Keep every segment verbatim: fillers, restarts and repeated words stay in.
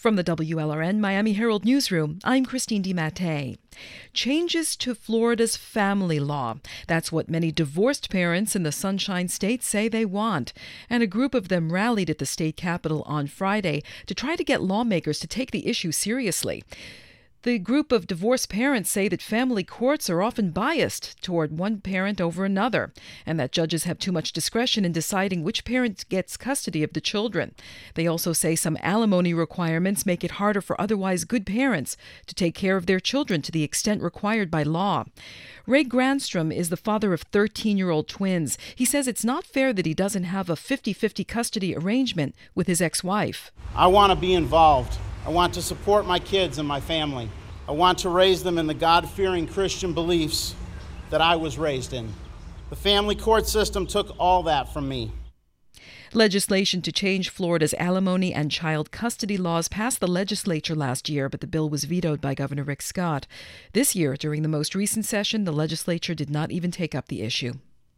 From the W L R N Miami Herald Newsroom, I'm Christine DiMattei. Changes to Florida's family law. That's what many divorced parents in the Sunshine State say they want. And a group of them rallied at the state capitol on Friday to try to get lawmakers to take the issue seriously. The group of divorced parents say that family courts are often biased toward one parent over another, and that judges have too much discretion in deciding which parent gets custody of the children. They also say some alimony requirements make it harder for otherwise good parents to take care of their children to the extent required by law. Ray Granstrom is the father of thirteen-year-old twins. He says it's not fair that he doesn't have a fifty-fifty custody arrangement with his ex-wife. I want to be involved. I want to support my kids and my family. I want to raise them in the God-fearing Christian beliefs that I was raised in. The family court system took all that from me. Legislation to change Florida's alimony and child custody laws passed the legislature last year, but the bill was vetoed by Governor Rick Scott. This year, during the most recent session, the legislature did not even take up the issue.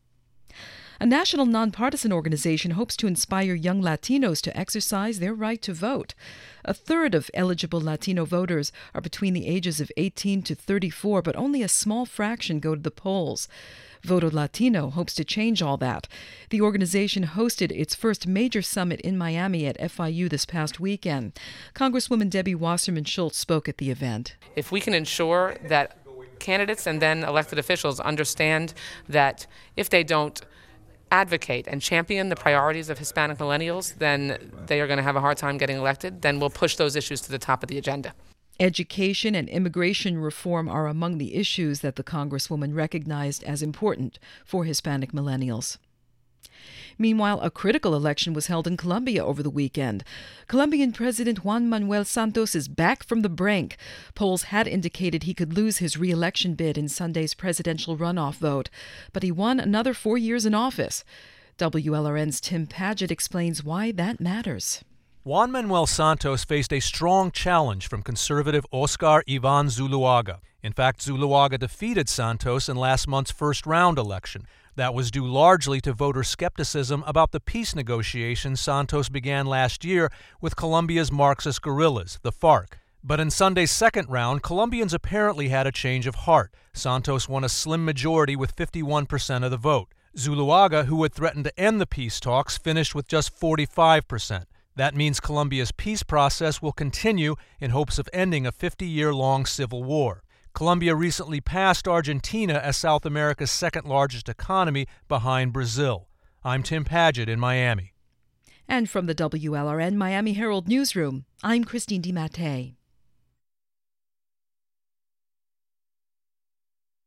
A national nonpartisan organization hopes to inspire young Latinos to exercise their right to vote. A third of eligible Latino voters are between the ages of eighteen to thirty-four, but only a small fraction go to the polls. Voto Latino hopes to change all that. The organization hosted its first major summit in Miami at F I U this past weekend. Congresswoman Debbie Wasserman Schultz spoke at the event. If we can ensure that candidates and then elected officials understand that if they don't advocate and champion the priorities of Hispanic millennials, then they are going to have a hard time getting elected, then we'll push those issues to the top of the agenda. Education and immigration reform are among the issues that the Congresswoman recognized as important for Hispanic millennials. Meanwhile, a critical election was held in Colombia over the weekend. Colombian President Juan Manuel Santos is back from the brink. Polls had indicated he could lose his re-election bid in Sunday's presidential runoff vote, but he won another four years in office. W L R N's Tim Padgett explains why that matters. Juan Manuel Santos faced a strong challenge from conservative Oscar Ivan Zuluaga. In fact, Zuluaga defeated Santos in last month's first-round election. That was due largely to voter skepticism about the peace negotiations Santos began last year with Colombia's Marxist guerrillas, the FARC. But in Sunday's second round, Colombians apparently had a change of heart. Santos won a slim majority with fifty-one percent of the vote. Zuluaga, who had threatened to end the peace talks, finished with just forty-five percent. That means Colombia's peace process will continue in hopes of ending a fifty-year-long civil war. Colombia recently passed Argentina as South America's second-largest economy behind Brazil. I'm Tim Padgett in Miami. And from the W L R N Miami Herald Newsroom, I'm Christine DiMattei.